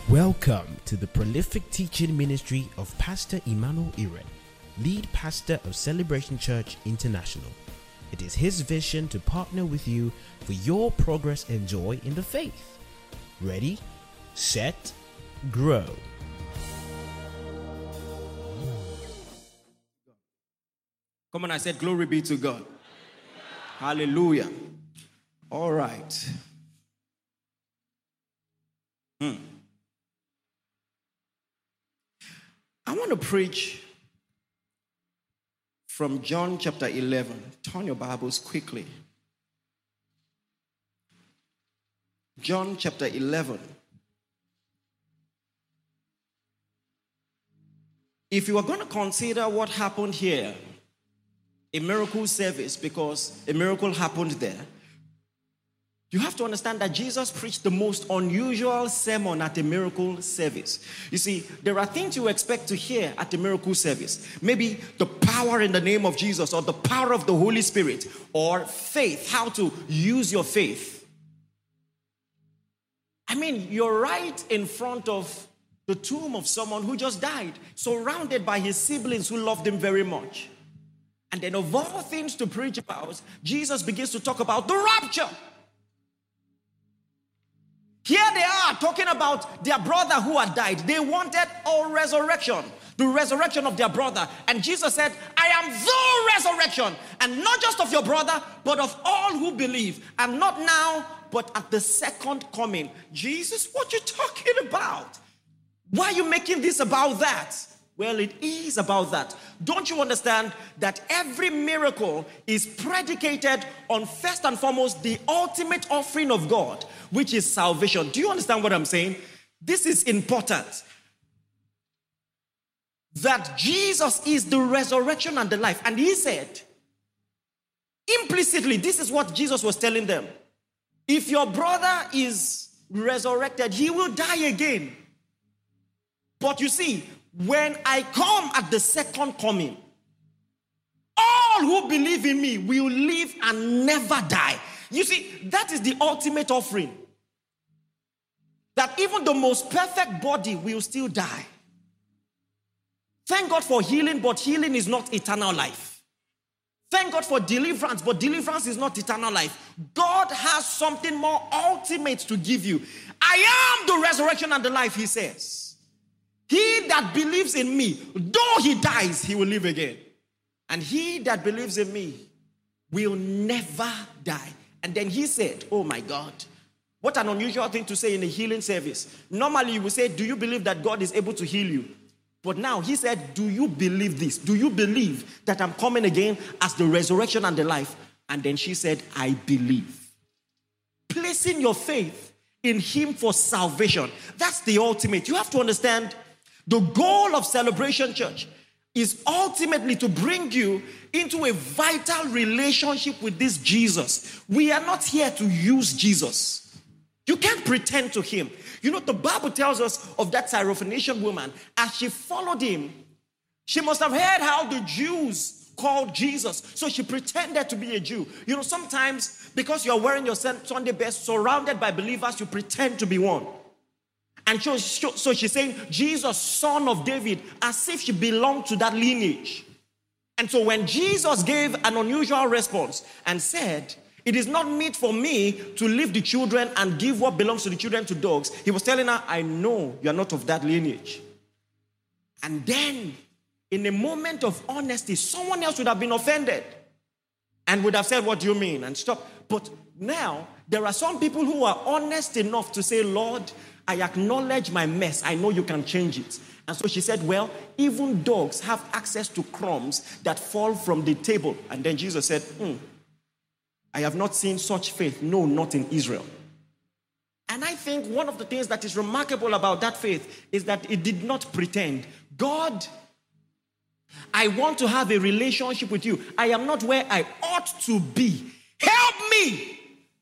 Welcome to the prolific teaching ministry of Pastor Emmanuel Iren, lead pastor of Celebration Church International. It is his vision to partner with you for your progress and joy in the faith. Ready, set, grow. Come on, I said glory be to God. Hallelujah. All right. I want to preach from John chapter 11. Turn your Bibles quickly. John chapter 11. If you are going to consider what happened here, a miracle service, because a miracle happened there, you have to understand that Jesus preached the most unusual sermon at a miracle service. You see, there are things you expect to hear at a miracle service. Maybe the power in the name of Jesus, or the power of the Holy Spirit, or faith, how to use your faith. I mean, you're right in front of the tomb of someone who just died, surrounded by his siblings who loved him very much. And then of all things to preach about, Jesus begins to talk about the rapture. Here they are talking about their brother who had died. They wanted a resurrection, the resurrection of their brother. And Jesus said, I am the resurrection, and not just of your brother, but of all who believe. And not now, but at the second coming. Jesus, what you talking about? Why are you making this about that? Well, it is about that. Don't you understand that every miracle is predicated on, first and foremost, the ultimate offering of God, which is salvation? Do you understand what I'm saying? This is important. That Jesus is the resurrection and the life. And he said, implicitly, this is what Jesus was telling them. If your brother is resurrected, he will die again. But you see, when I come at the second coming, all who believe in me will live and never die. You see, that is the ultimate offering. That even the most perfect body will still die. Thank God for healing, but healing is not eternal life. Thank God for deliverance, but deliverance is not eternal life. God has something more ultimate to give you. I am the resurrection and the life, he says. He that believes in me, though he dies, he will live again. And he that believes in me will never die. And then he said, oh my God, what an unusual thing to say in a healing service. Normally you will say, do you believe that God is able to heal you? But now he said, do you believe this? Do you believe that I'm coming again as the resurrection and the life? And then she said, I believe. Placing your faith in him for salvation. That's the ultimate. You have to understand, the goal of Celebration Church is ultimately to bring you into a vital relationship with this Jesus. We are not here to use Jesus. You can't pretend to him. You know, the Bible tells us of that Syrophoenician woman. As she followed him, she must have heard how the Jews called Jesus. So she pretended to be a Jew. You know, sometimes because you're wearing your Sunday best, surrounded by believers, you pretend to be one. And so she's saying, Jesus, son of David, as if she belonged to that lineage. And so when Jesus gave an unusual response and said, it is not meet for me to leave the children and give what belongs to the children to dogs, he was telling her, I know you're not of that lineage. And then, in a moment of honesty, someone else would have been offended and would have said, what do you mean? And stop. But now, there are some people who are honest enough to say, Lord, I acknowledge my mess. I know you can change it. And so she said, well, even dogs have access to crumbs that fall from the table. And then Jesus said, I have not seen such faith. No, not in Israel. And I think one of the things that is remarkable about that faith is that it did not pretend. God, I want to have a relationship with you. I am not where I ought to be. Help me.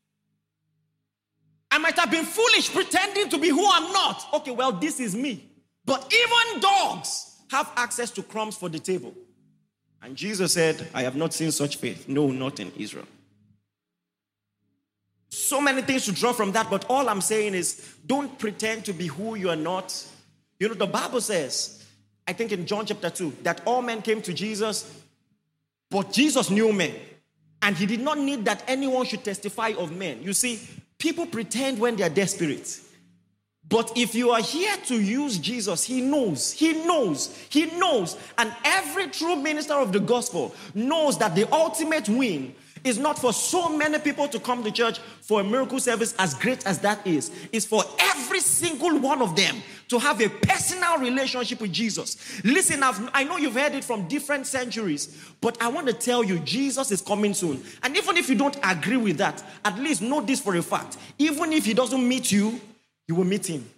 I might have been foolish pretending to be who I'm not. Okay, well, this is me. But even dogs have access to crumbs for the table. And Jesus said, I have not seen such faith. No, not in Israel. so many things to draw from that, but all I'm saying is don't pretend to be who you are not. You know, the Bible says, I think in John chapter 2, that all men came to Jesus, but Jesus knew men. And he did not need that anyone should testify of men. You see, people pretend when they are desperate. But if you are here to use Jesus, he knows. And every true minister of the gospel knows that the ultimate win is not for so many people to come to church for a miracle service as great as that is. It's for every single one of them to have a personal relationship with Jesus. Listen, I know you've heard it from different centuries, but I want to tell you, Jesus is coming soon. And even if you don't agree with that, at least know this for a fact. Even if he doesn't meet you, you will meet him.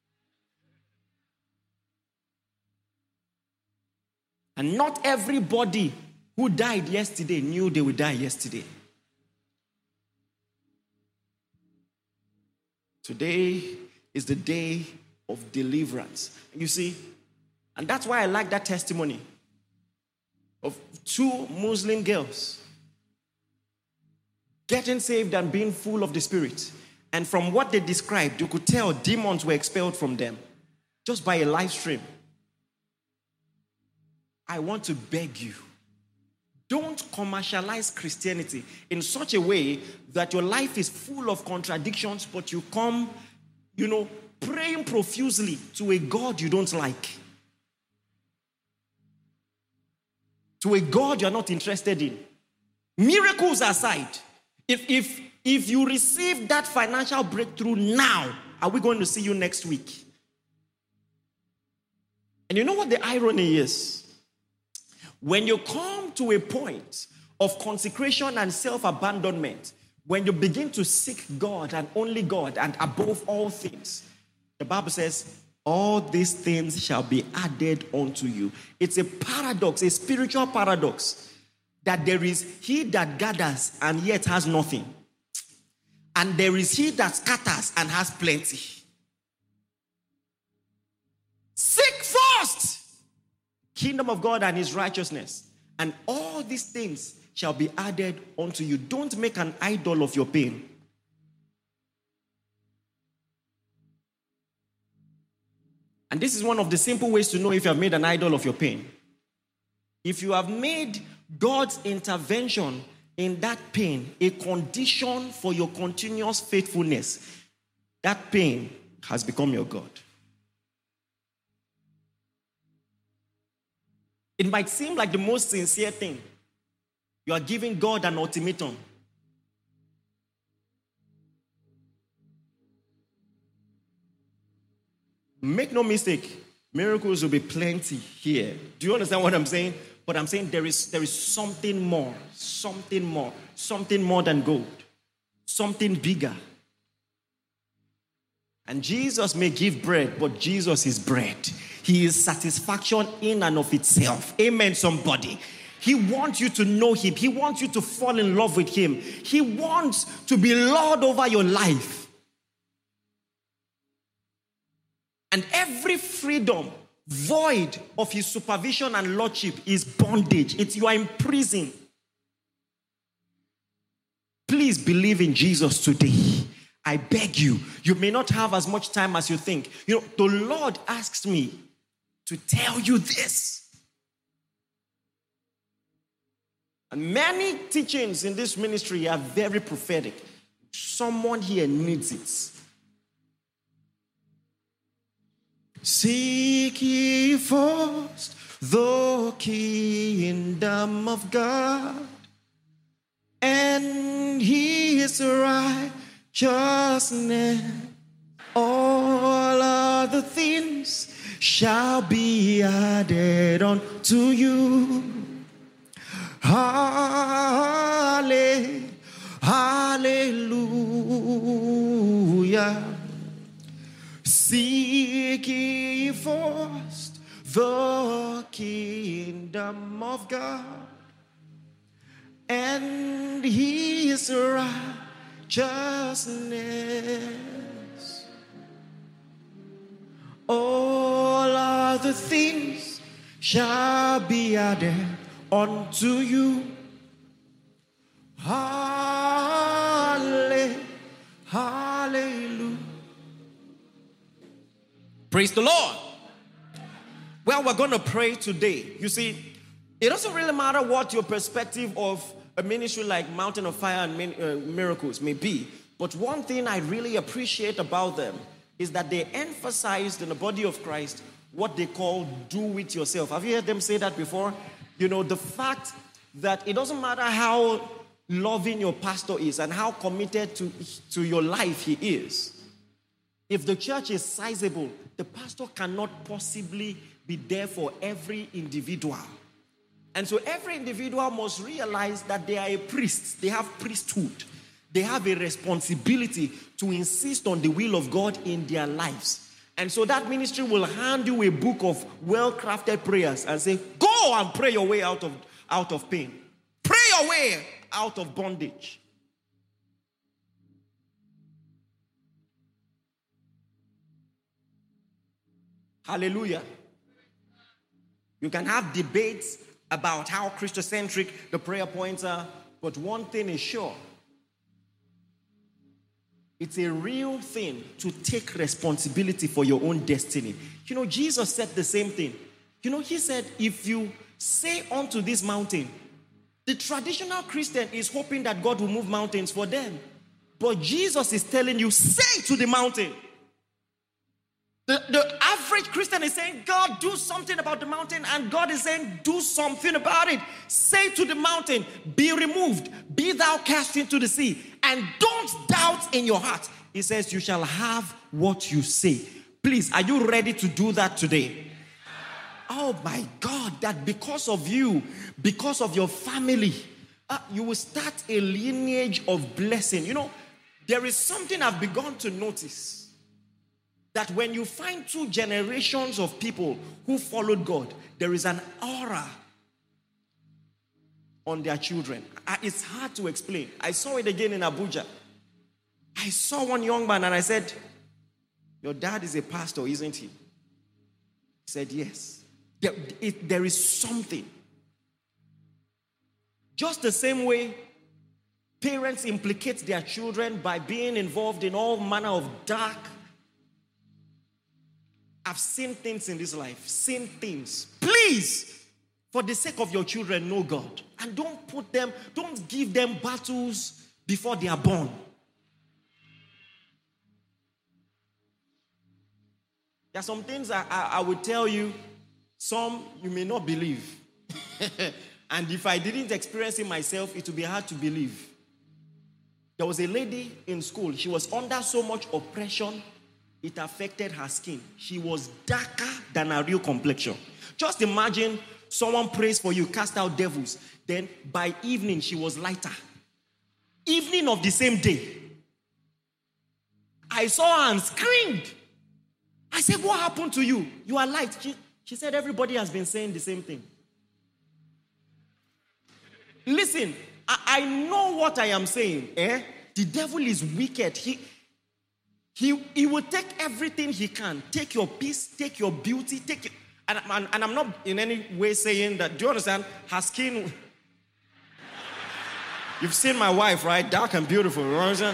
And not everybody who died yesterday knew they would die yesterday. Today is the day of deliverance. You see, and that's why I like that testimony of 2 Muslim girls getting saved and being full of the Spirit. And from what they described, you could tell demons were expelled from them just by a live stream. I want to beg you, don't commercialize Christianity in such a way that your life is full of contradictions, but you come, praying profusely to a God you don't like, to a God you're not interested in. Miracles aside, if you receive that financial breakthrough now, are we going to see you next week? And you know what the irony is? When you come to a point of consecration and self-abandonment, when you begin to seek God and only God and above all things, the Bible says, all these things shall be added unto you. It's a paradox, a spiritual paradox, that there is he that gathers and yet has nothing, and there is he that scatters and has plenty. Seek first kingdom of God and his righteousness, and all these things shall be added unto you. Don't make an idol of your pain. And this is one of the simple ways to know if you have made an idol of your pain. If you have made God's intervention in that pain a condition for your continuous faithfulness, that pain has become your God. It might seem like the most sincere thing. You are giving God an ultimatum. Make no mistake, miracles will be plenty here. Do you understand what I'm saying? But I'm saying there is something more than gold, something bigger. And Jesus may give bread, but Jesus is bread. He is satisfaction in and of itself. Amen, somebody. He wants you to know him. He wants you to fall in love with him. He wants to be Lord over your life. And every freedom void of his supervision and lordship is bondage. You are in prison. Please believe in Jesus today. I beg you. You may not have as much time as you think. The Lord asks me to tell you this. And many teachings in this ministry are very prophetic. Someone here needs it. Seek ye first the kingdom of God and his righteousness. All other things shall be added unto you. Hallelujah. Seek ye first the kingdom of God and his righteousness. All other things shall be added unto you. Hallelujah. Praise the Lord. Well, we're going to pray today. You see, it doesn't really matter what your perspective of a ministry like Mountain of Fire and Miracles may be. But one thing I really appreciate about them is that they emphasized in the body of Christ what they call do it yourself. Have you heard them say that before? You know, the fact that it doesn't matter how loving your pastor is and how committed to your life he is. If the church is sizable, the pastor cannot possibly be there for every individual. And so every individual must realize that they are a priest. They have priesthood. They have a responsibility to insist on the will of God in their lives. And so that ministry will hand you a book of well-crafted prayers and say, go and pray your way out of pain. Pray your way out of bondage. Hallelujah. You can have debates about how Christocentric the prayer points are, but one thing is sure. It's a real thing to take responsibility for your own destiny. You know, Jesus said the same thing. You know, he said, if you say unto this mountain, the traditional Christian is hoping that God will move mountains for them. But Jesus is telling you, say to the mountain. The average Christian is saying, God, do something about the mountain. And God is saying, do something about it. Say to the mountain, be removed. Be thou cast into the sea. And don't doubt in your heart. He says, you shall have what you say. Please, are you ready to do that today? Oh my God, that because of you, because of your family, you will start a lineage of blessing. You know, there is something I've begun to notice. That when you find two generations of people who followed God, there is an aura on their children. It's hard to explain. I saw it again in Abuja. I saw one young man and I said, your dad is a pastor, isn't he? He said, yes. There is something. Just the same way parents implicate their children by being involved in all manner of dark. I've seen things in this life. Seen things. Please, for the sake of your children, know God. And don't give them battles before they are born. There are some things I would tell you, some you may not believe. And if I didn't experience it myself, it would be hard to believe. There was a lady in school. She was under so much oppression, it affected her skin. She was darker than her real complexion. Just imagine someone prays for you, cast out devils. Then by evening, she was lighter. Evening of the same day. I saw her and screamed. I said, what happened to you? You are light. She said, everybody has been saying the same thing. Listen, I know what I am saying. The devil is wicked. He will take everything he can. Take your peace, take your beauty, take your, and I'm not in any way saying that, do you understand? Her skin, you've seen my wife, right? Dark and beautiful, you understand?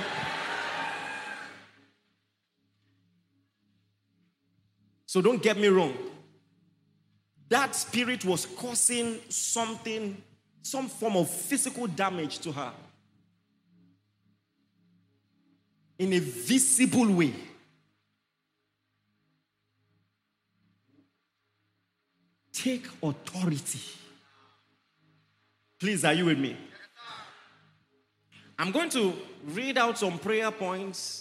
So don't get me wrong. That spirit was causing something, some form of physical damage to her. In a visible way. Take authority. Please, are you with me? I'm going to read out some prayer points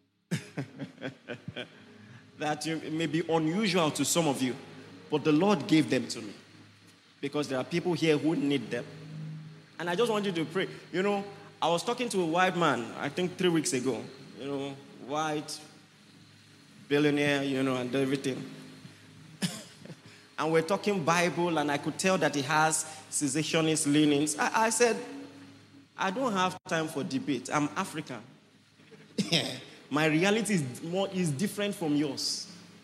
that may be unusual to some of you, but the Lord gave them to me because there are people here who need them. And I just want you to pray. You know, I was talking to a white man, I think 3 weeks ago. You know, white, billionaire, you know, and everything. And we're talking Bible, and I could tell that he has cessationist leanings. I said, I don't have time for debate. I'm African. My reality is different from yours.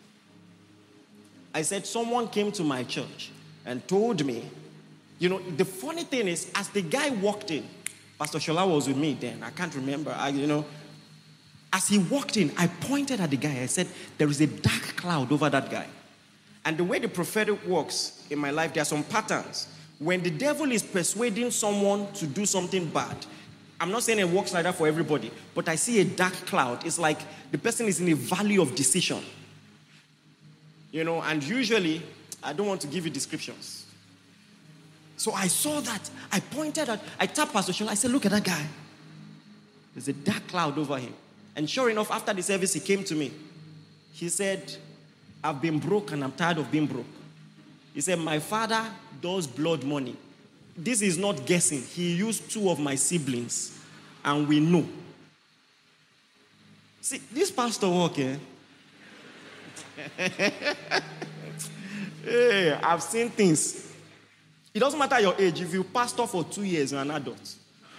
I said, someone came to my church and told me, you know, the funny thing is, as the guy walked in, Pastor Shola was with me then. I can't remember. As he walked in, I pointed at the guy. I said, there is a dark cloud over that guy. And the way the prophetic works in my life, there are some patterns. When the devil is persuading someone to do something bad, I'm not saying it works like that for everybody, but I see a dark cloud. It's like the person is in a valley of decision. And usually, I don't want to give you descriptions. So I saw that. I pointed at, I tapped Pastor Shola. I said, look at that guy. There's a dark cloud over him. And sure enough, after the service, he came to me. He said, I've been broke and I'm tired of being broke. He said, my father does blood money. This is not guessing. He used 2 of my siblings. And we know. See, this pastor walk, hey, I've seen things. It doesn't matter your age. If you pastor for 2 years, you're an adult.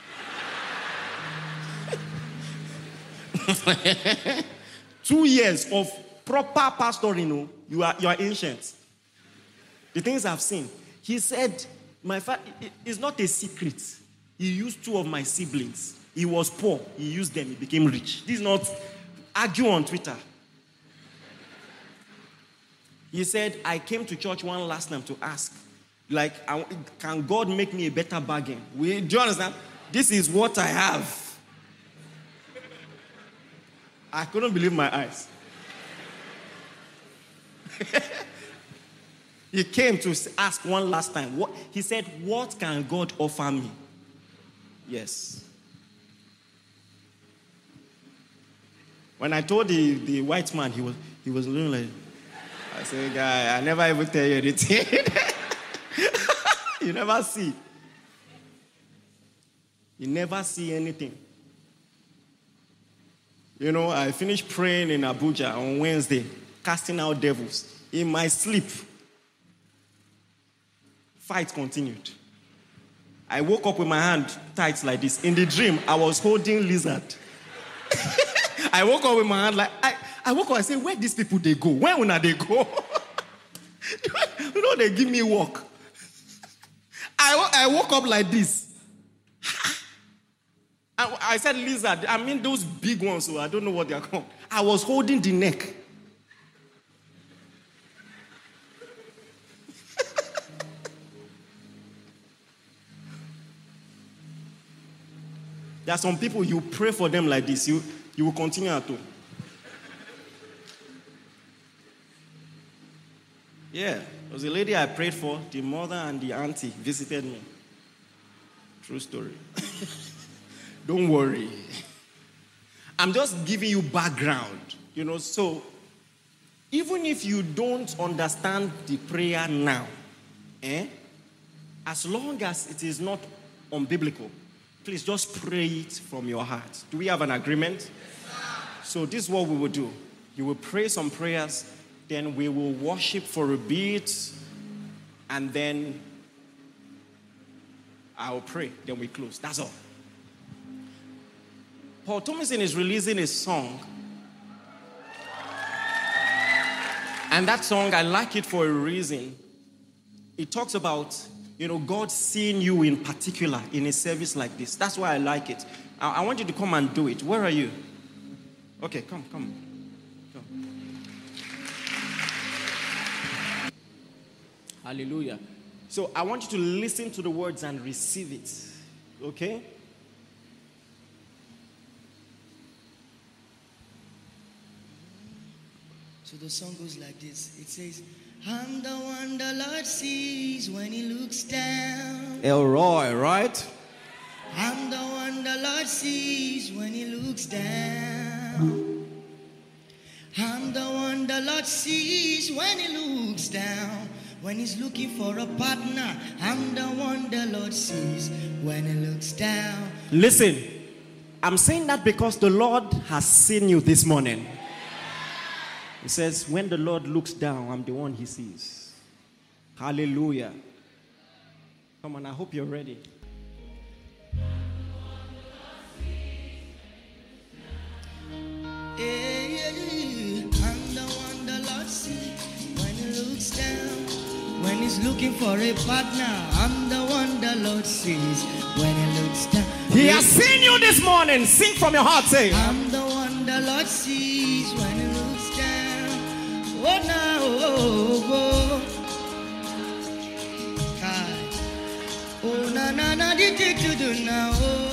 2 years of proper pastoring, you are ancient. The things I've seen. He said, my father, it's not a secret. He used 2 of my siblings. He was poor. He used them. He became rich. This is not argue on Twitter. He said, I came to church one last time to ask, can God make me a better bargain? Do you understand? This is what I have. I couldn't believe my eyes. He came to ask one last time. He said, what can God offer me? Yes. When I told the white man, he was looking like, I said, guy, I never even tell you anything. You never see. You never see anything. I finished praying in Abuja on Wednesday, casting out devils. In my sleep, fight continued. I woke up with my hand tight like this. In the dream, I was holding lizard. I woke up with my hand like, I woke up and said, where these people they go? Where will they go? They give me work. I woke up like this. I said lizard. I mean those big ones, so I don't know what they are called. I was holding the neck. There are some people, you pray for them like this, you will continue at all. Yeah, there was a lady I prayed for, the mother and the auntie visited me. True story. Don't worry. I'm just giving you background, so even if you don't understand the prayer now, as long as it is not unbiblical, please just pray it from your heart. Do we have an agreement? So this is what we will do. You will pray some prayers, then we will worship for a bit, and then I will pray, then we close. That's all. Paul Thomason is releasing a song. And that song, I like it for a reason. It talks about, God seeing you in particular in a service like this. That's why I like it. I want you to come and do it. Where are you? Okay, come. Hallelujah. So I want you to listen to the words and receive it. Okay? So the song goes like this. It says, I'm the one the Lord sees when he looks down. Elroy, right? I'm the one the Lord sees when he looks down. I'm the one the Lord sees when he looks down. When he's looking for a partner, I'm the one the Lord sees when he looks down. Listen, I'm saying that because the Lord has seen you this morning. He says, when the Lord looks down, I'm the one he sees. Hallelujah. Come on, I hope you're ready. I'm the one the Lord sees when he looks down. When he's looking for a partner, I'm the one the Lord sees when he looks down. He has seen you this morning. Sing from your heart, say, I'm the one the Lord sees when He looks down. Oh, now, oh. Oh, na, did you do now?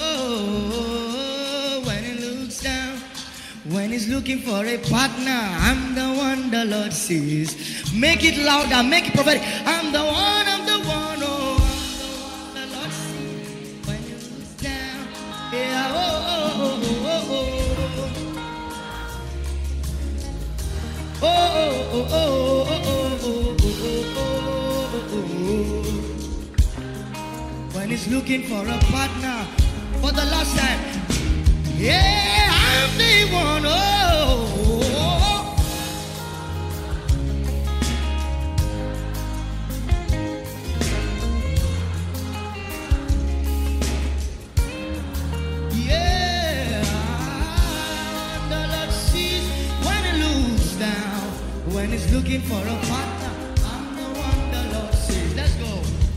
Oh, when He looks down, when He's looking for a partner, I'm the one the Lord sees. Make it louder, make it prophetic. I'm the one, oh, I'm the one the Lord sees when He looks down. Yeah, oh. When He's looking for a partner for the last time, yeah, I'm the one. Yeah, the Lord sees when He looks down. When He's looking for a partner, I'm the one the Lord sees. Let's go.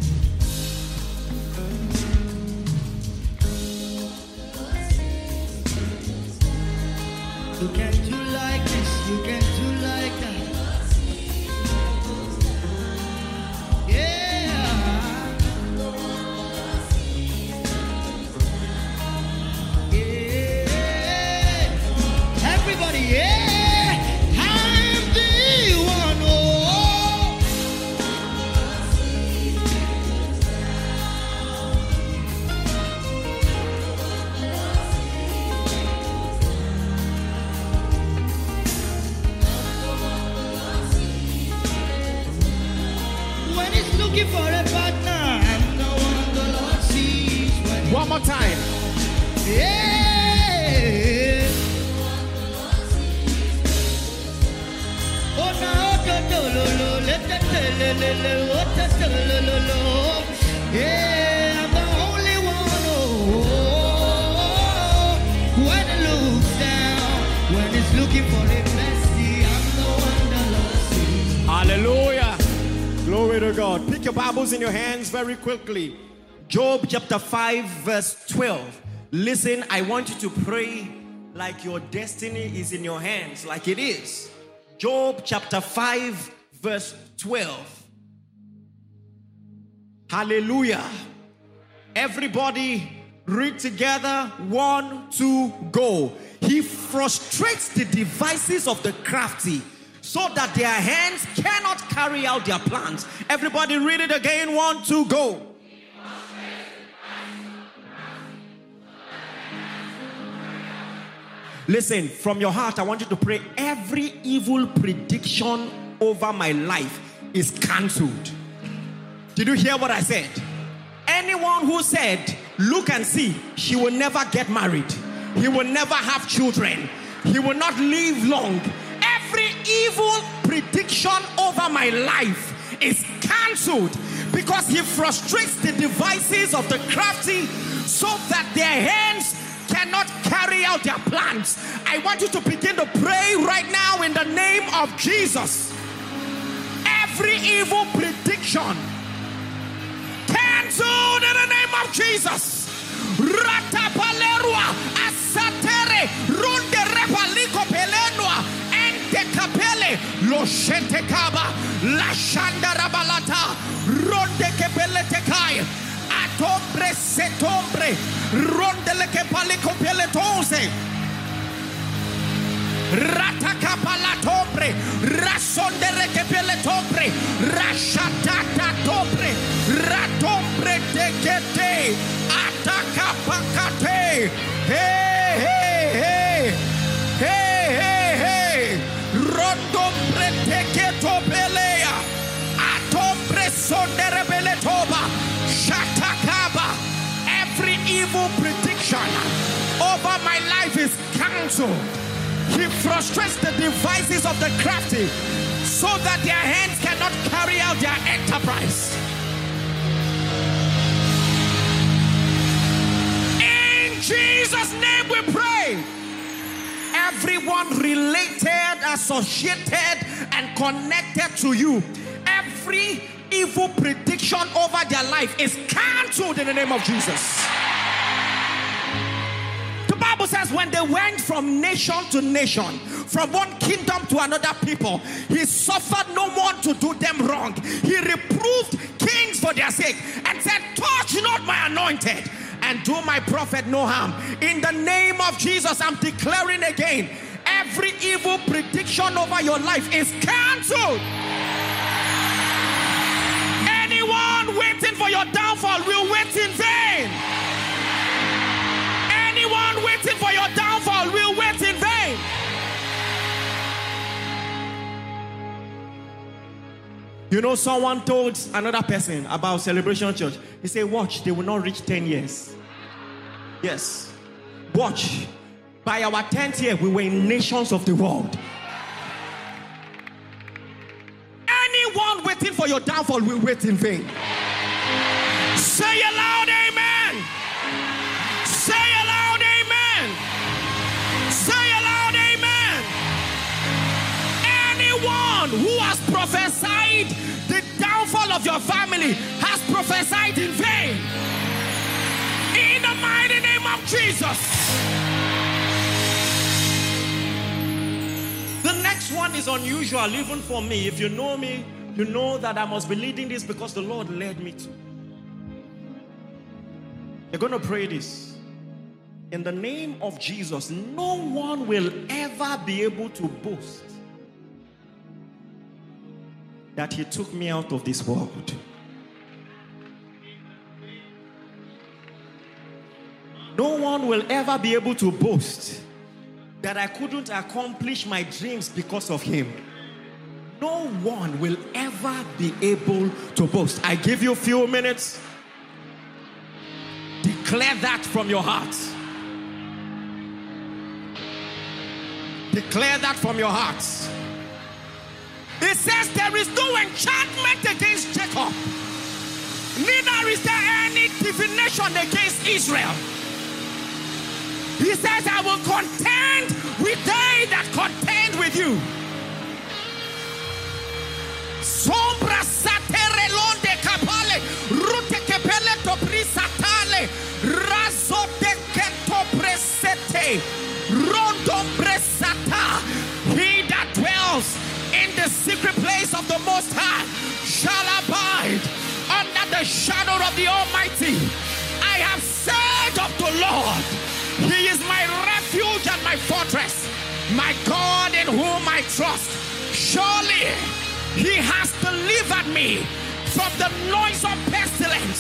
You can do like this, you can do like that. Yeah. Yeah. Everybody, yeah. I'm the one, oh. When He's looking for a partner, I'm the one the Lord sees. One more time. Yeah. Oh, now, yeah, I'm the only one. Oh, when He looks down, when He's looking for a mercy, I'm the one the Lord sees. Hallelujah. Glory to God. Pick your Bibles in your hands very quickly. Job chapter 5 verse 12. Listen, I want you to pray like your destiny is in your hands, like it is. Job chapter 5 verse 12. Hallelujah. Everybody read together. 1, 2, go. He frustrates the devices of the crafty, so that their hands cannot carry out their plans. Everybody read it again. 1, 2, go. Listen, from your heart, I want you to pray. Every evil prediction over my life is cancelled. Did you hear what I said? Anyone who said, look and see, she will never get married, he will never have children, he will not live long. Every evil prediction over my life is cancelled, because he frustrates the devices of the crafty so that their hands cannot carry out their plans. I want you to begin to pray right now in the name of Jesus. Every evil prediction cancelled in the name of Jesus. Ratapalerua asatere runde repaliko pelenua ente kapele lo shente kaba la shanda rabalata runde kepelete kai atombre setombre runde le kepaliko peletonse Ratakapalatombre, Rasondere Kepeletombre, Rashatata Tombre, Ratombre Dekete, Atakapakate, hey, hey, hey, hey, hey, hey, Rondombre Teketopelea, Atombre Sondere Beletoba, Shatakaba. Every evil prediction over my life is cancelled. He frustrates the devices of the crafty so that their hands cannot carry out their enterprise. In Jesus' name we pray. Everyone related, associated, and connected to you, every evil prediction over their life is cancelled in the name of Jesus. The Bible Bible says when they went from nation to nation, from one kingdom to another people, he suffered no one to do them wrong. He reproved kings for their sake and said, touch not my anointed and do my prophet no harm. In the name of Jesus, I'm declaring again, every evil prediction over your life is cancelled. Anyone waiting for your downfall will wait in vain. Anyone waiting for your downfall will wait in vain. You know, someone told another person about Celebration Church. He said, watch, they will not reach 10 years. Yes. Watch. By our 10th year, we were in nations of the world. Anyone waiting for your downfall will wait in vain. Say aloud, amen. Say aloud, amen. Say aloud, amen. Anyone who has prophesied the downfall of your family has prophesied in vain. In the mighty name of Jesus. The next one is unusual even for me. If you know me, you know that I must be leading this because the Lord led me to. You're going to pray this. In the name of Jesus, no one will ever be able to boast that he took me out of this world. No one will ever be able to boast that I couldn't accomplish my dreams because of him. No one will ever be able to boast. I give you a few minutes. Declare that from your heart. Declare that from your heart. It says there is no enchantment against Jacob, neither is there any divination against Israel. He says, I will contend with they that contend with you. Sombra satere londe capale, rute kepele to brisatale, razote keto presete, rondom bresata. He that dwells in the secret place of the Most High shall abide under the shadow of the Almighty. I have said of the Lord, he is my refuge and my fortress, my God in whom I trust. Surely he has delivered me from the noisome pestilence.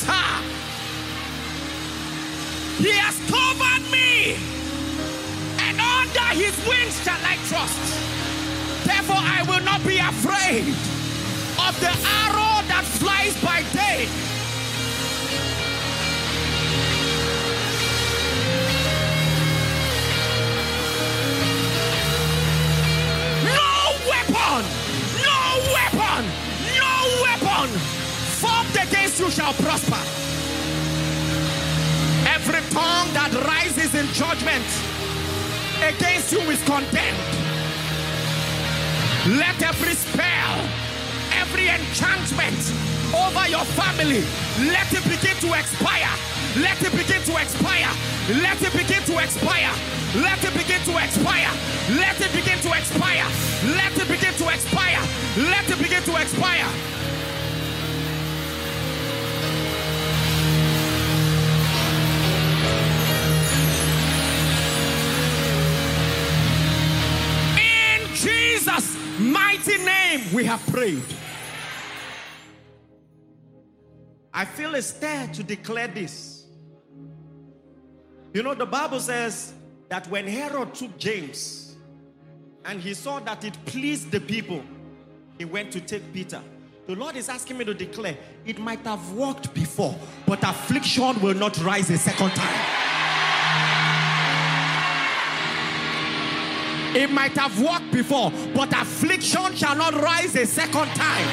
He has covered me, and under his wings shall I trust. Therefore I will not be afraid of the arrow that flies by day, no weapon formed against you shall prosper. Every tongue that rises in judgment against you is condemned. Let every spell, every enchantment over your family, let it begin to expire. Let it begin to expire. Let it begin to expire. Let it begin to expire. Let it begin to expire. Let it begin to expire. Let it begin to expire. In Jesus' mighty name we have prayed. I feel a stir to declare this. You know, the Bible says that when Herod took James and he saw that it pleased the people, he went to take Peter. The Lord is asking me to declare, it might have worked before, but affliction will not rise a second time. It might have worked before, but affliction shall not rise a second time.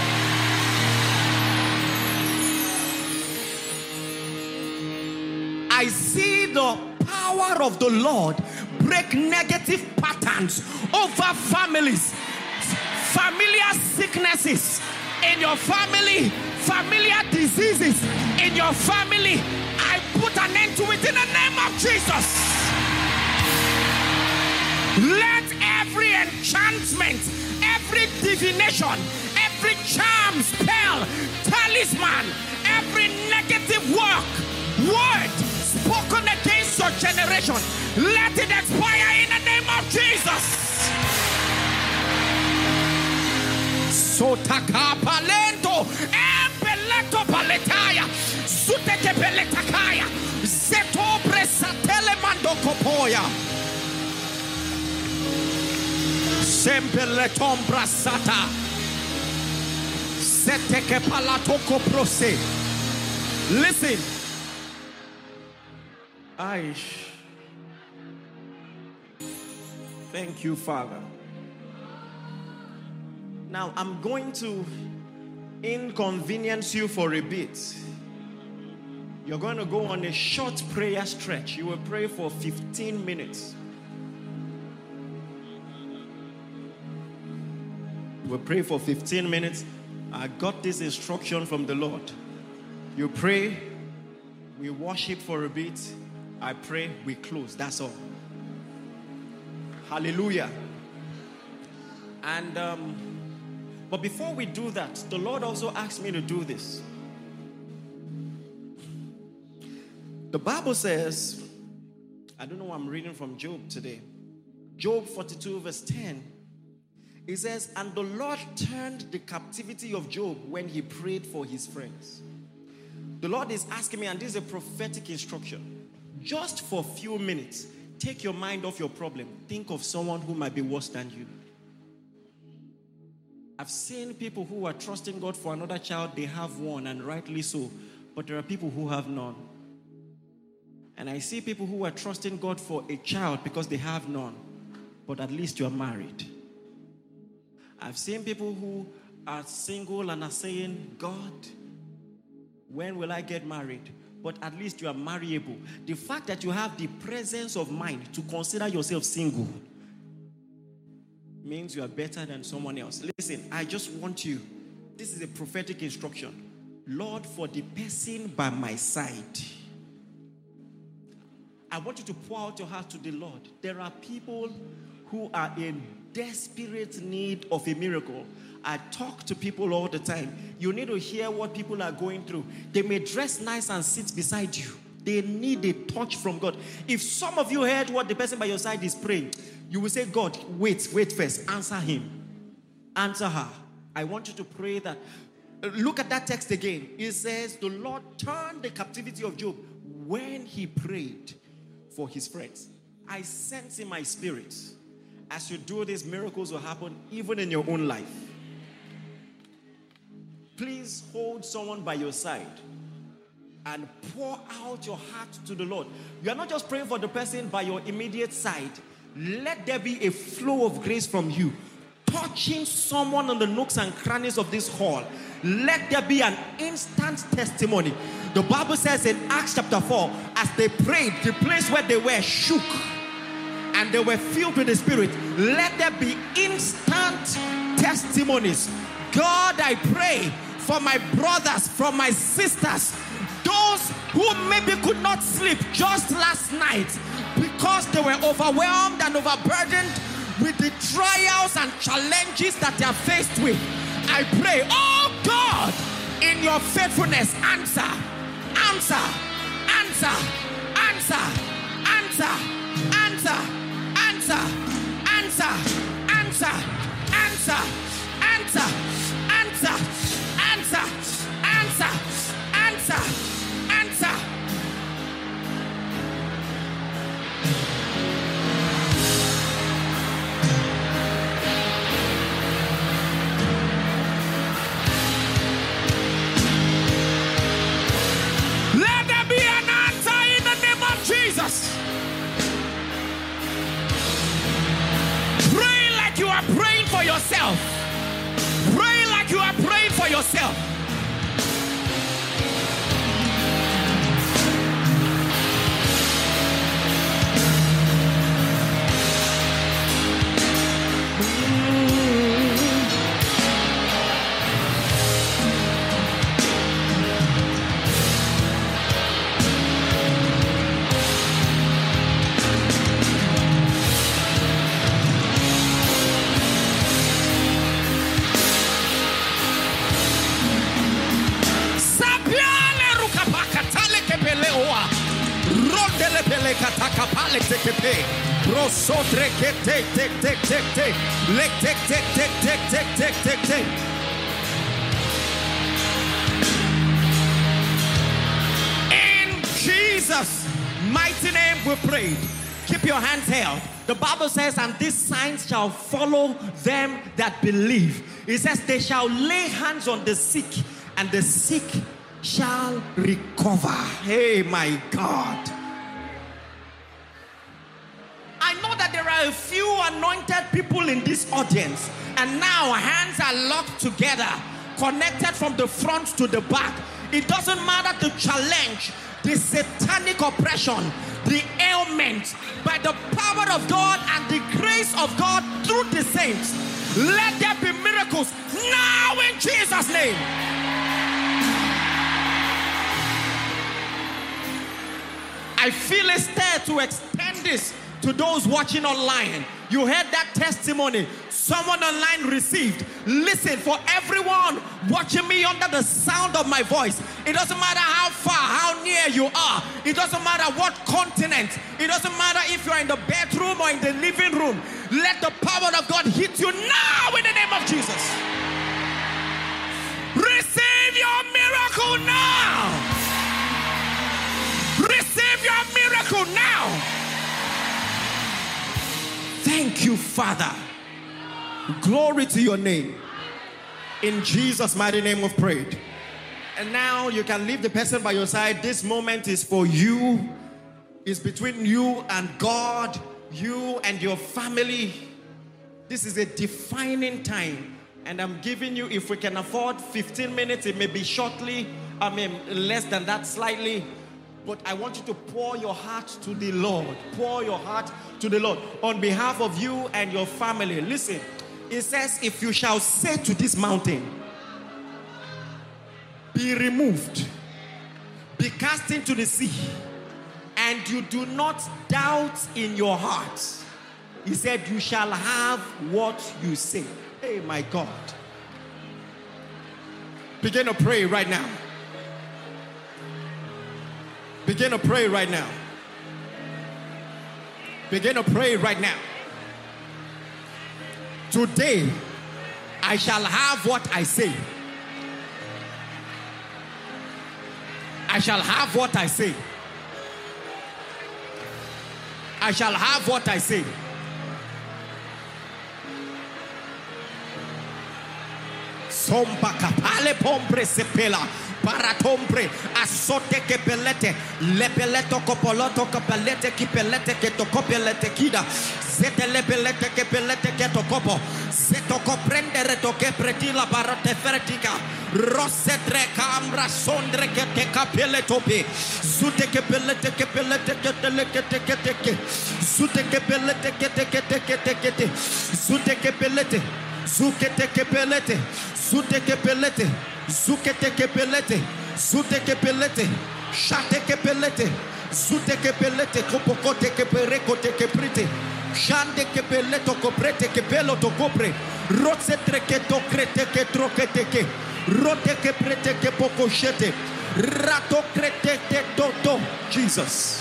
I see the power of the Lord break negative patterns over families, familiar sicknesses in your family, familiar diseases in your family. I put an end to it in the name of Jesus. Let every enchantment, every divination, every charm, spell, talisman, every negative word spoken against your generation, let it expire in the name of Jesus. Sotaka palento, empeleto paletaya, suteke peletakaya, zeto presatele mando kopoya, sempeletom brasata, seteke palatoko prose. Listen. Aish. Thank you, Father. Now, I'm going to inconvenience you for a bit. You're going to go on a short prayer stretch. You will pray for 15 minutes. You will pray for 15 minutes. I got this instruction from the Lord. You pray, we worship for a bit. I pray, we close. That's all. Hallelujah. And but before we do that, the Lord also asked me to do this. The Bible says, I don't know, I'm reading from Job today. Job 42 verse 10. It says, and the Lord turned the captivity of Job when he prayed for his friends. The Lord is asking me, and this is a prophetic instruction, just for a few minutes, take your mind off your problem. Think of someone who might be worse than you. I've seen people who are trusting God for another child. They have one, and rightly so. But there are people who have none. And I see people who are trusting God for a child because they have none. But at least you are married. I've seen people who are single and are saying, God, when will I get married? But at least you are marriable. The fact that you have the presence of mind to consider yourself single means you are better than someone else. Listen, I just want you, this is a prophetic instruction. Lord, for the person by my side, I want you to pour out your heart to the Lord. There are people who are in desperate need of a miracle. I talk to people all the time. You need to hear what people are going through. They may dress nice and sit beside you. They need a touch from God. If some of you heard what the person by your side is praying, you will say, God, wait first. Answer him. Answer her. I want you to pray that. Look at that text again. It says, the Lord turned the captivity of Job when he prayed for his friends. I sense in my spirit, as you do this, miracles will happen even in your own life. Please hold someone by your side and pour out your heart to the Lord. You are not just praying for the person by your immediate side. Let there be a flow of grace from you, touching someone on the nooks and crannies of this hall. Let there be an instant testimony. The Bible says in Acts chapter 4, as they prayed, the place where they were shook and they were filled with the Spirit. Let there be instant testimonies. God, I pray for my brothers, for my sisters, those who maybe could not sleep just last night because they were overwhelmed and overburdened with the trials and challenges that they are faced with. I pray, oh God, in your faithfulness, answer, answer, answer, answer, answer, answer, answer, answer, answer, answer, answer, answer, answer, answer, answer, answer. Let there be an answer in the name of Jesus. Pray like you are praying for yourself. Pray like you are praying for yourself. In Jesus' mighty name we prayed. Keep your hands held. The Bible says, and these signs shall follow them that believe. It says they shall lay hands on the sick, and the sick shall recover. Hey, my God. I know that there are a few anointed people in this audience, and now hands are locked together, connected from the front to the back. It doesn't matter the challenge, the satanic oppression, the ailment, by the power of God and the grace of God through the saints. Let there be miracles now in Jesus' name. I feel a stir to extend this to those watching online. You heard that testimony. Someone online received. Listen, for everyone watching me under the sound of my voice, it doesn't matter how far, how near you are. It doesn't matter what continent. It doesn't matter if you're in the bedroom or in the living room. Let the power of God hit you now in the name of Jesus. Receive your miracle now. Receive your miracle now. Thank you, Father. Glory to your name. In Jesus' mighty name we've prayed. And now you can leave the person by your side. This moment is for you. It's between you and God, you and your family. This is a defining time. And I'm giving you, if we can afford 15 minutes, it may be shortly, less than that slightly. But I want you to pour your heart to the Lord. Pour your heart to the Lord on behalf of you and your family. Listen, it says, if you shall say to this mountain, be removed, be cast into the sea, and you do not doubt in your heart, he said, you shall have what you say. Hey, my God. Begin to pray right now. Begin to pray right now. Begin to pray right now. Today, I shall have what I say. I shall have what I say. I shall have what I say. Sompa kapale pombre sepela. Paratombre, asote que pelete, lepeleto copoloto capelete, kipelete que tocopelete kida, zete lepelete que pelete que tocopo, zeto comprendere toque pretila barote fertica, rosetre cambra sondre que te capele topi, zute que pelete que pelete que te, zute que pelete que te, zute que pelete, zukete que pelete, zute que pelete. Zukete ke pelete, zute ke pelete, shate ke pelete, zute ke pelete, kopokote ke perekote ke prite, shande ke peleto koprete ke pelo to kopre, rotse treke to krete ke trokete ke, rote ke prete ke pokoshete, rato krete ke toto. Jesus.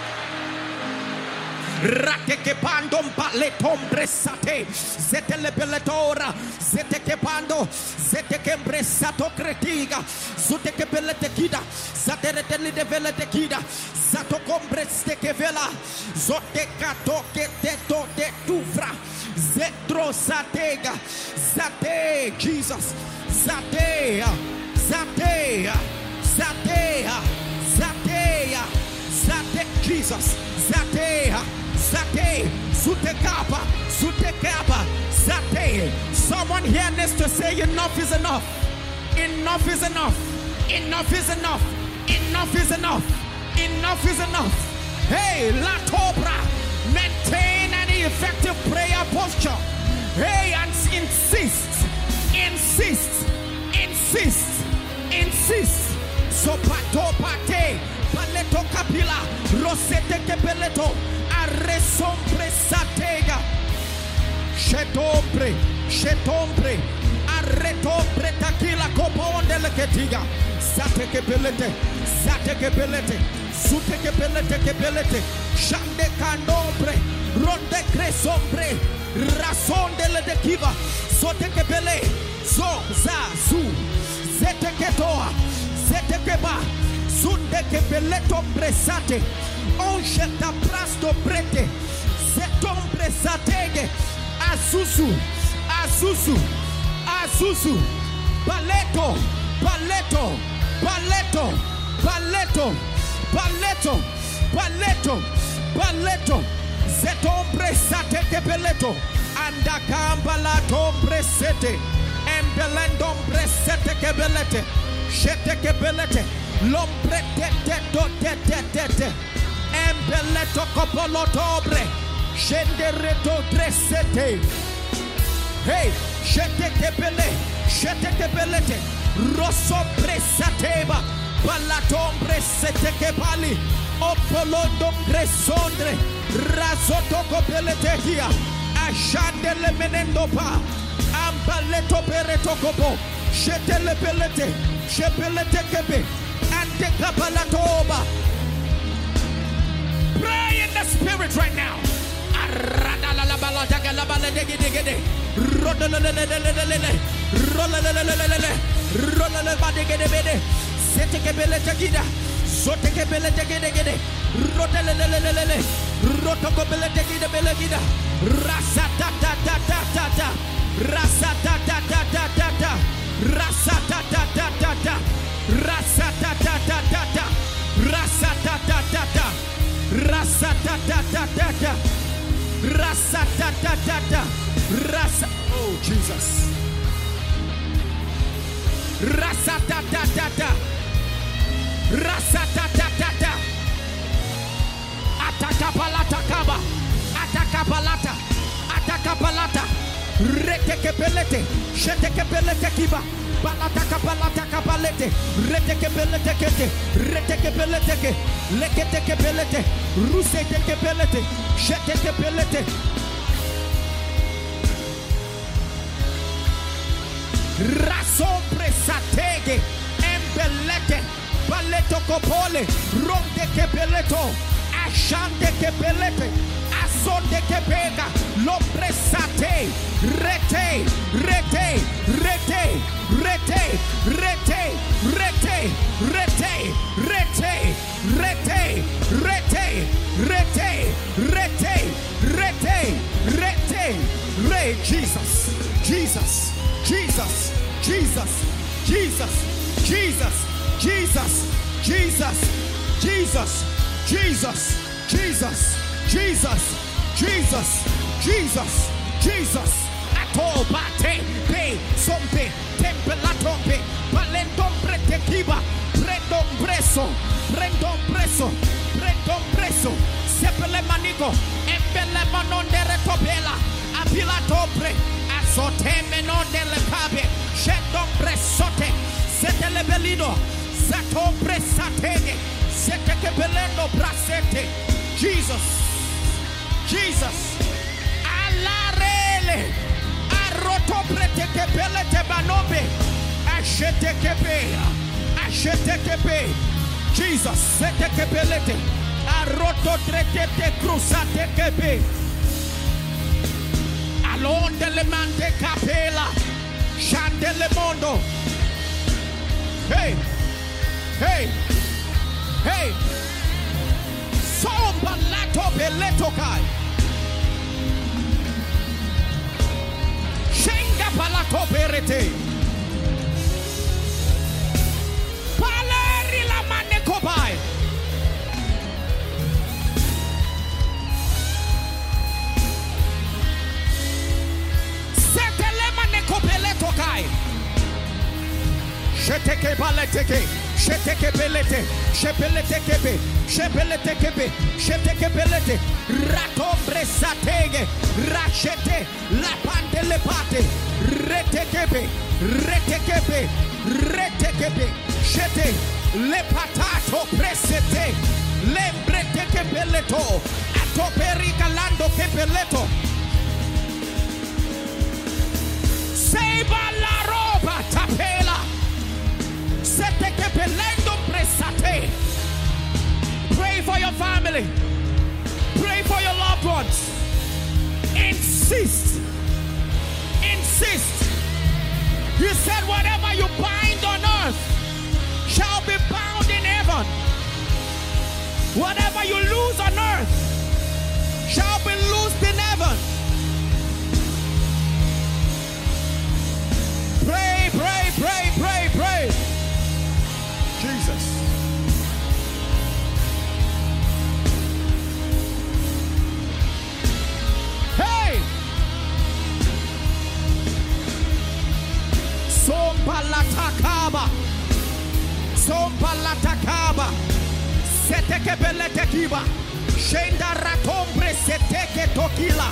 Rate che pando le tombre sate, zete le peletora, zete che pando, zete che bressato cretiga, zute che pelete kida, zatere teli de vele te kida, zato compreste che vela, zote cato che te to de tuvra, zetro satega, zate, Jesus, zatea, zatea, zatea, zatea, zate, Jesus, zatea. Zate, Zutekapa, Zutekapa, Zate. Someone here needs to say enough is enough. Enough is enough. Enough is enough. Enough is enough. Enough is enough. Hey, La Tobra, maintain an effective prayer posture. Hey, and insist, insist, insist, insist. Sopato pate, paleto capilla, rosete capeleto. Arresombre satega, shetombre, shetombre, arretombre takila kopo ondele ketiga, zate ke pelete, Suteke belete, Shande Canombre, Ronde Cresombre, Rason de la Dekiva, Soteke Bele, Zo, Za, Zu, Zeteke Toa, Zeteke Ba, Sundeke Beletom Bresate, Onsheta Prasto Brete, Zetom Bresatege, Azuzu, Azuzu, Azuzu, Baleto, Baleto, Baleto, Baleto, Baleto, Baleto, Baleto, Zetombre Sateke Beleto, Andakambalatombre Sete, Embelendumbre Seteke Belete, Sheteke Belete, Lombre Tete, Embeleto Copolotobre, Shendereto Tresete. Hey, Sheteke Belete, Rosso Presateba, Balatombre Seteke Bali, Opolondombre Sondre, Razotoko Beletekia, Ashandele Menendopa, Ambaleto Beretokobo, Shetele Belete, Shepelete Kebe, Antekabalatoba. Pray in the spirit right now. Oh Jesus. Rasa-ta-ta-ta-ta. Rasa-ta-ta-ta-ta. Ataka-balata-kaba. Ataka-balata. Ataka-balata. Reteke-belete. Sheteke-belete-kiba. Balata-kabalata-kabalete. Reteke-belete-kete. Reteke-belete-ke. Leketeke-belete. Ruse-teke-belete. Sheteke-belete. Rasombre satege, embelete, baleto copole, ronde che beleto, ashande che belete, asonde che pega, l'ombre sate, rete, rete, rete, rete, rete, rete, rete, rete, rete, rete, rete, rete, rete, rete, re, Jesus, Jesus. Jesus, Jesus, Jesus, Jesus, Jesus, Jesus, Jesus, Jesus, Jesus, Jesus, Jesus, Jesus, Jesus. Atobate, pe, sompe, tempelatompe, palentombre tequiba, prendom preso, sepele manigo, embele manondere topela, apila topre. Soteme non delle cabe, scendombre sote, sete le belido, satombre satege, sete che belendo brasete. Jesus, Jesus, alarele, arrotobrete che belete banobe, achete che be, Jesus, sete che belete, arrotobrete crusate che be. Alonde le mante capela, shande le mondo. Hey, hey, hey. Somba lato beleto kai. Shenga palato berete. Paleri la mane kobai. Sheteke baleteke, sheteke belete, shepelete kebe, shepelete kebe, sheteke belete, ratombre satege, rachete, la pante le pate, retekebe, shete, le patato presete, lembrete che beleto, atoperica lando che beleto. Seba la roba tapela. Sete che belendo presate. family. Pray for your loved ones. Insist. Insist. You said whatever you bind on earth shall be bound in heaven. Whatever you lose on earth shall be loosed in heaven. Pray, pray, pray, pray, pray. Jesus. Hey! Sompalatakaba. Sompalatakaba. Setekebeletekiba. Shenda ratombre seteke tokila.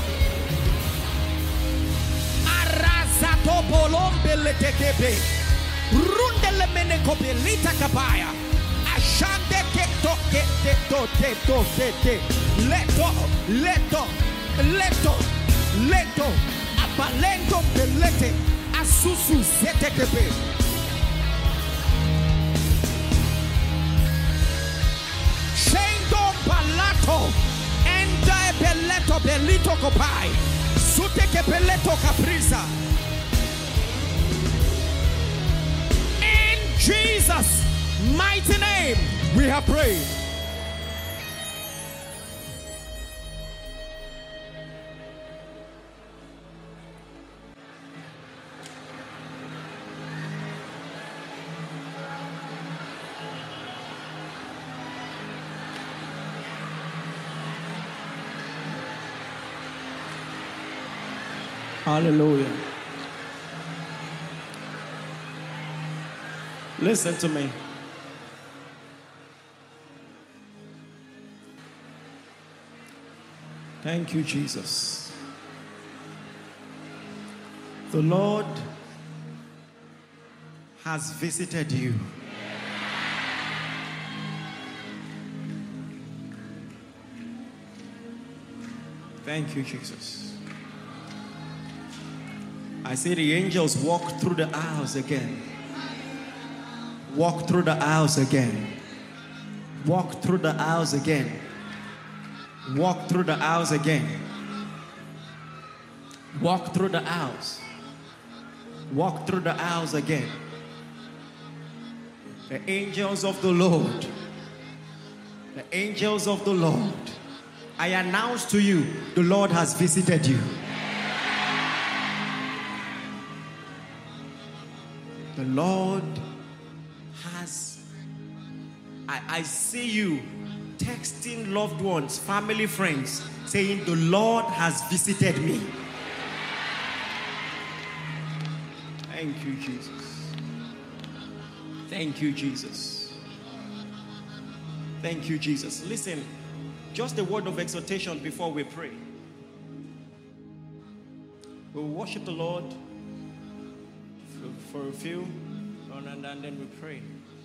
Arazato bolombeletekebe. Rundele menekobelita kabaya. Ashande keto keto keto keto. Leto. Abalendo belete. Asusu setekebe. Shendo balato. Enda beleto belito kopai. Suteke beleto caprisa. In Jesus' mighty name, we have prayed. Hallelujah. Listen to me. Thank you, Jesus. The Lord has visited you. Thank you, Jesus. I see the angels walk through the aisles again. Walk through the aisles again. Walk through the aisles again. Walk through the aisles again. Walk through the aisles. Walk through the aisles again. The angels of the Lord. The angels of the Lord. I announce to you, the Lord has visited you. The Lord has, I see you texting loved ones, family, friends, saying, the Lord has visited me. Thank you, Jesus. Thank you, Jesus. Thank you, Jesus. Listen, just a word of exhortation before we pray. We will worship the Lord for a few, and then we pray.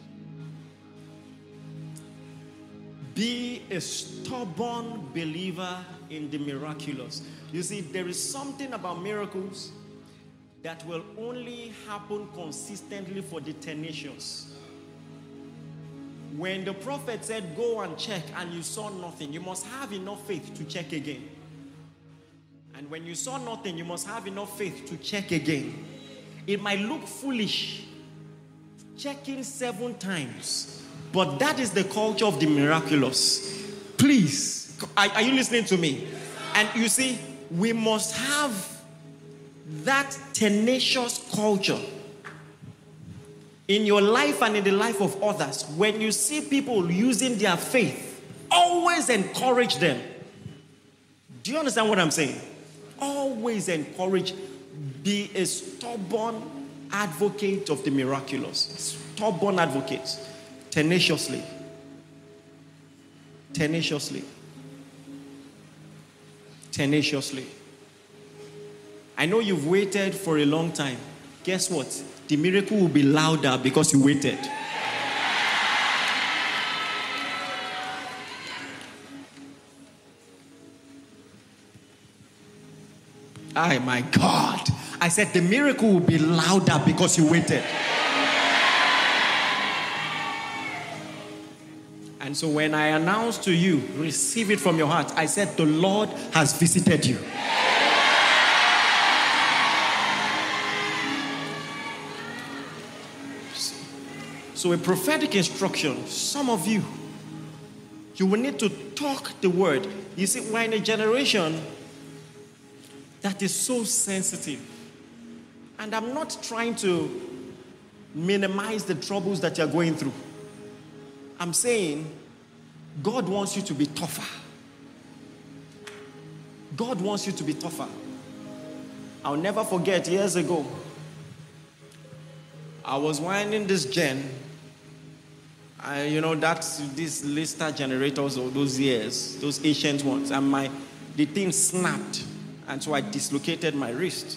Be a stubborn believer in the miraculous. You see, there is something about miracles that will only happen consistently for the tenacious. When the prophet said, go and check, and you saw nothing, you must have enough faith to check again. And when you saw nothing, you must have enough faith to check again. It might look foolish, checking 7 times, but that is the culture of the miraculous. Please, are you listening to me? And you see, we must have that tenacious culture in your life and in the life of others. When you see people using their faith, always encourage them. Do you understand what I'm saying? Always encourage. Be a stubborn advocate of the miraculous. Stubborn advocate. Tenaciously. Tenaciously. Tenaciously. I know you've waited for a long time. Guess what? The miracle will be louder because you waited. Oh my God. I said the miracle will be louder because you waited. And And so when I announced to you, receive it from your heart, I said, the Lord has visited you. So a prophetic instruction, some of you, you will need to talk the word. You see, we're in a generation that is so sensitive. And I'm not trying to minimize the troubles that you're going through. I'm saying God wants you to be tougher. God wants you to be tougher. I'll never forget, years ago, I was winding this gen. That's these Lister generators of those years, those ancient ones. And the thing snapped. And so I dislocated my wrist.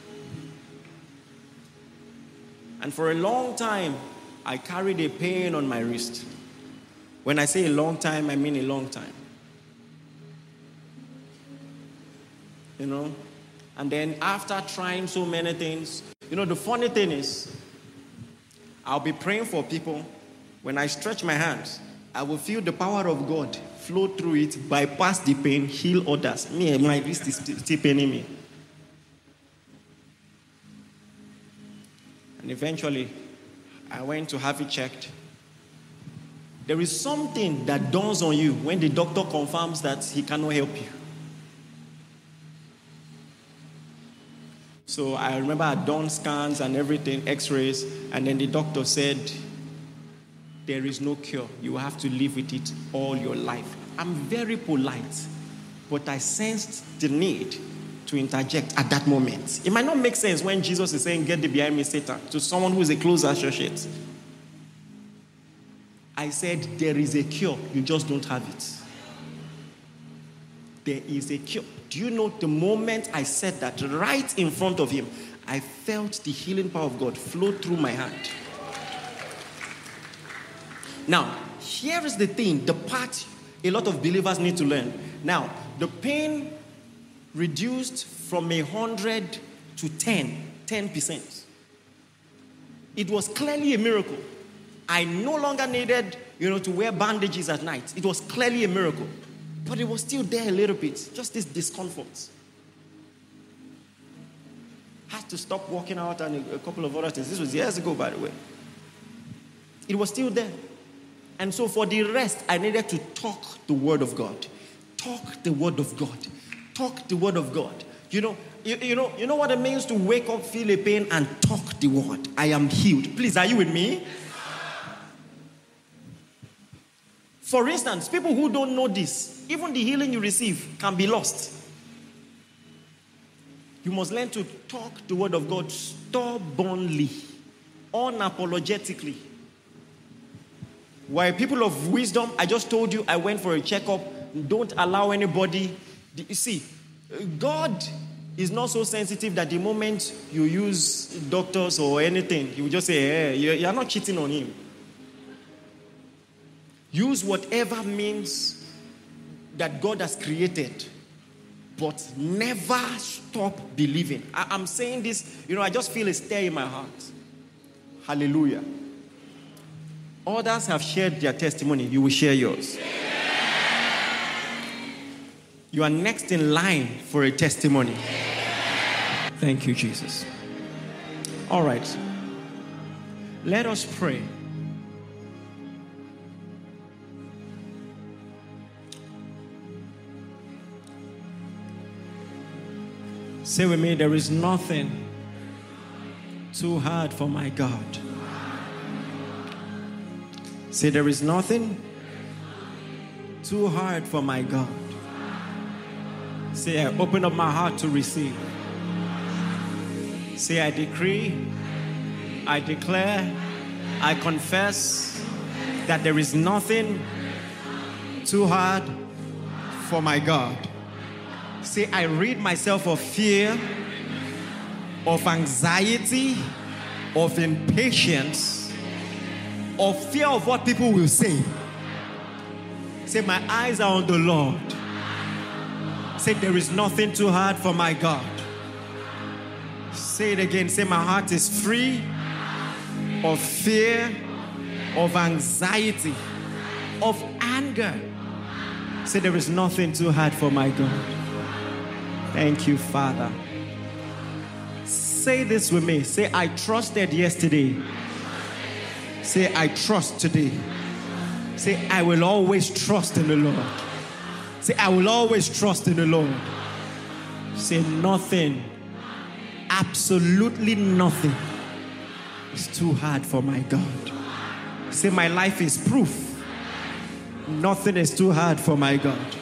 And for a long time, I carried a pain on my wrist. When I say a long time, I mean a long time. And then after trying so many things, the funny thing is, I'll be praying for people. When I stretch my hands, I will feel the power of God flow through it, bypass the pain, heal others. My wrist is still paining me. And eventually, I went to have it checked. There is something that dawns on you when the doctor confirms that he cannot help you. So I remember I had done scans and everything, x-rays, and then the doctor said, there is no cure. You have to live with it all your life. I'm very polite, but I sensed the need to interject at that moment. It might not make sense when Jesus is saying, get thee behind me, Satan, to someone who is a close associate. I said, there is a cure. You just don't have it. There is a cure. Do you know the moment I said that, right in front of him, I felt the healing power of God flow through my hand. Now, here is the thing, the part a lot of believers need to learn. Now, the pain reduced from 100 to 10%. It was clearly a miracle. I no longer needed, to wear bandages at night. It was clearly a miracle. But it was still there a little bit, just this discomfort. Had to stop working out and a couple of other things. This was years ago, by the way. It was still there. And so for the rest, I needed to talk the word of God. Talk the word of God. Talk the word of God. You know what it means to wake up, feel a pain, and talk the word. I am healed. Please, are you with me? For instance, people who don't know this, even the healing you receive can be lost. You must learn to talk the word of God stubbornly, unapologetically. We're people of wisdom. I just told you I went for a checkup. Don't allow anybody. You see, God is not so sensitive that the moment you use doctors or anything, he will just say, hey, you're not cheating on him. Use whatever means that God has created, but never stop believing. I'm saying this, I just feel a stir in my heart. Hallelujah. Others have shared their testimony. You will share yours. You are next in line for a testimony. Thank you, Jesus. All right. Let us pray. Say with me, there is nothing too hard for my God. Say, there is nothing too hard for my God. Say, I open up my heart to receive. Say, I decree, I declare, I confess that there is nothing too hard for my God. Say, I rid myself of fear, of anxiety, of impatience, of fear of what people will say. Say, my eyes are on the Lord. Say, there is nothing too hard for my God. Say it again. Say, my heart is free of fear, of anxiety, of anger. Say, there is nothing too hard for my God. Thank you, Father. Say this with me. Say, I trusted yesterday. Say, I trust today. Say, I will always trust in the Lord. Say, I will always trust in the Lord. Say, nothing, absolutely nothing is too hard for my God. Say, my life is proof. Nothing is too hard for my God.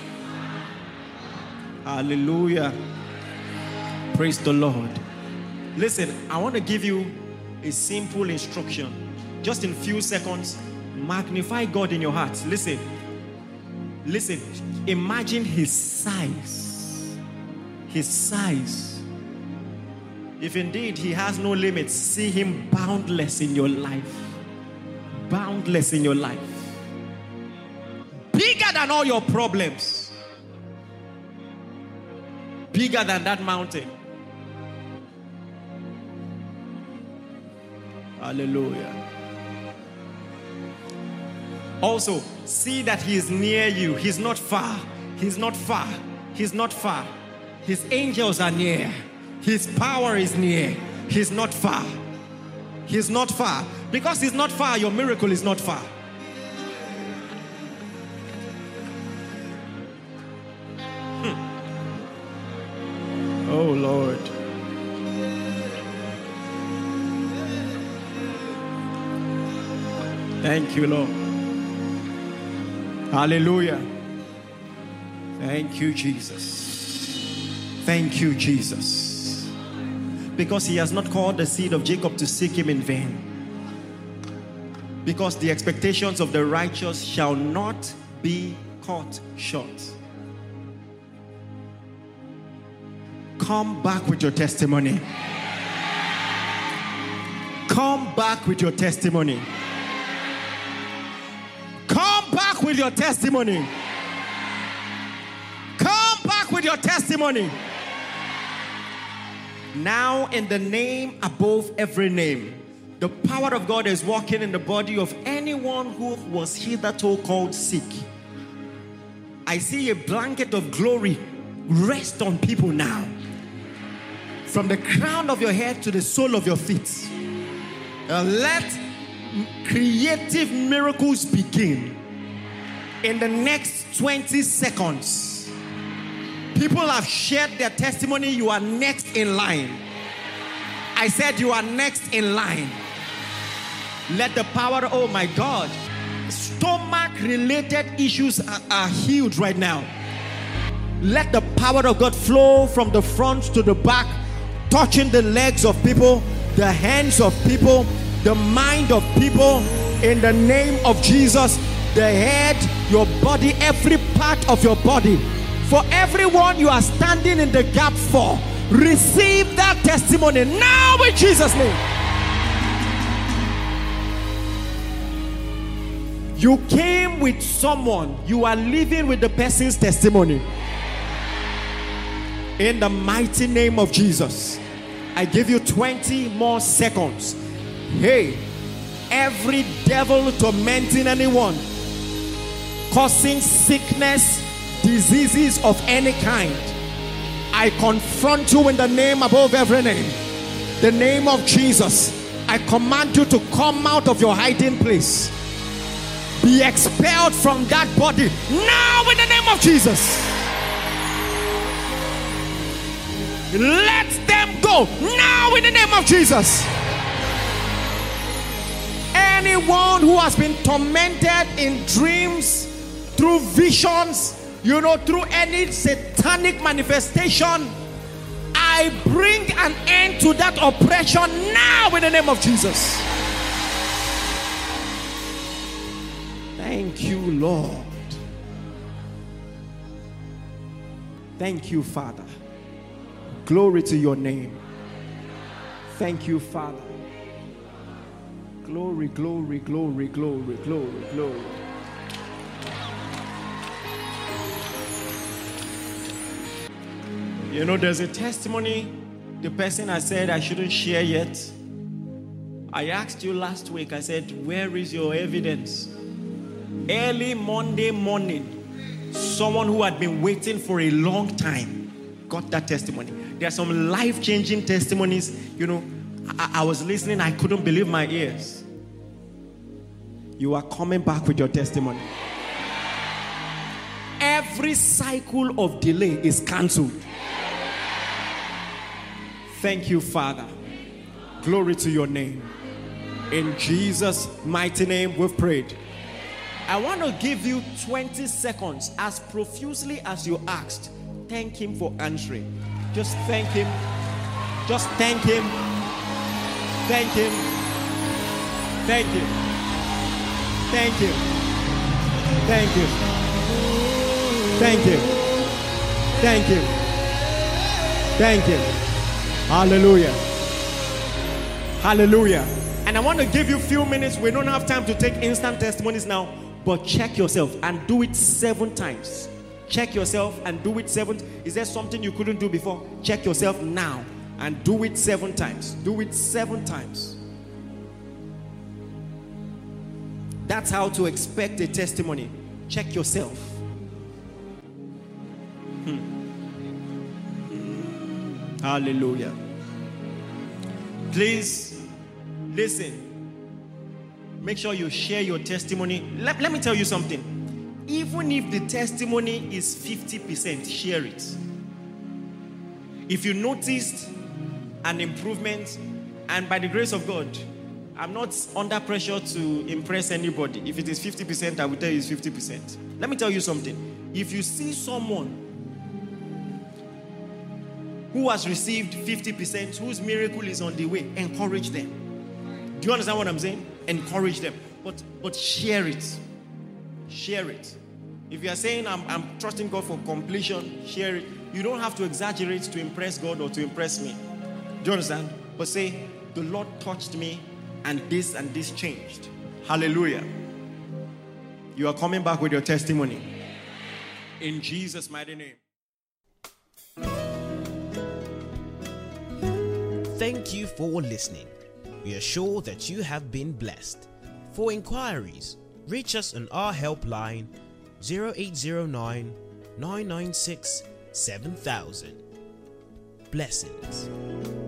Hallelujah. Praise the Lord. Listen, I want to give you a simple instruction. Just in a few seconds, magnify God in your heart. Listen. Listen. Imagine his size. His size. If indeed he has no limits, see him boundless in your life. Boundless in your life. Bigger than all your problems. Bigger than that mountain. Hallelujah. Also, see that he is near you. He's not far. He's not far. He's not far. His angels are near. His power is near. He's not far. He's not far. Because he's not far, your miracle is not far. Oh Lord. Thank you, Lord. Hallelujah. Thank you, Jesus. Thank you, Jesus. Because he has not called the seed of Jacob to seek him in vain. Because the expectations of the righteous shall not be cut short. Come back with your testimony. Come back with your testimony. Come back with your testimony. Come back with your testimony. Now, in the name above every name, the power of God is working in the body of anyone who was hitherto called sick. I see a blanket of glory rest on people now. From the crown of your head to the sole of your feet. Let creative miracles begin. In the next 20 seconds, people have shared their testimony. You are next in line. I said you are next in line. Let the power, oh my God, stomach related issues are healed right now. Let the power of God flow from the front to the back, touching the legs of people, the hands of people, the mind of people, in the name of Jesus. The head, your body, every part of your body. For everyone you are standing in the gap for, receive that testimony now in Jesus' name. You came with someone, you are living with the person's testimony. In the mighty name of Jesus, I give you 20 more seconds. Hey, every devil tormenting anyone, causing sickness, diseases of any kind, I confront you in the name above every name, the name of Jesus. I command you to come out of your hiding place. Be expelled from that body now in the name of Jesus. Let them go now in the name of Jesus. Anyone who has been tormented in dreams, through visions, through any satanic manifestation, I bring an end to that oppression now in the name of Jesus. Thank you, Lord. Thank you, Father. Glory to your name. Thank you, Father. Glory, glory, glory, glory, glory, glory. There's a testimony the person has said I shouldn't share yet. I asked you last week, I said, where is your evidence? Early Monday morning, someone who had been waiting for a long time got that testimony. There are some life-changing testimonies. You know, I was listening, I couldn't believe my ears. You are coming back with your testimony. Every cycle of delay is cancelled. Thank you, Father. Glory to your name. In Jesus' mighty name we've prayed. I want to give you 20 seconds, as profusely as you asked. Thank him for answering. Just thank him. Just thank him. Thank him. Thank him. Thank him. Thank him. Thank him. Thank him. Thank him. Hallelujah. Hallelujah. And I want to give you a few minutes. We don't have time to take instant testimonies now, but check yourself and do it 7 times. Check yourself and do it 7. Is there something you couldn't do before? Check yourself now and do it 7 times. Do it 7 times. That's how to expect a testimony. Check yourself. Hallelujah. Please listen. Make sure you share your testimony. Let me tell you something. Even if the testimony is 50%, share it. If you noticed an improvement, and by the grace of God, I'm not under pressure to impress anybody. If it is 50%, I will tell you it's 50%. Let me tell you something. If you see someone who has received 50%, whose miracle is on the way, encourage them. Do you understand what I'm saying? Encourage them. But share it. Share it. If you are saying I'm trusting God for completion, share it. You don't have to exaggerate to impress God or to impress me. Do you understand? But say, the Lord touched me and this changed. Hallelujah. You are coming back with your testimony. In Jesus' mighty name. Thank you for listening. We are sure that you have been blessed. For inquiries, reach us on our helpline 0809 996 7000. Blessings.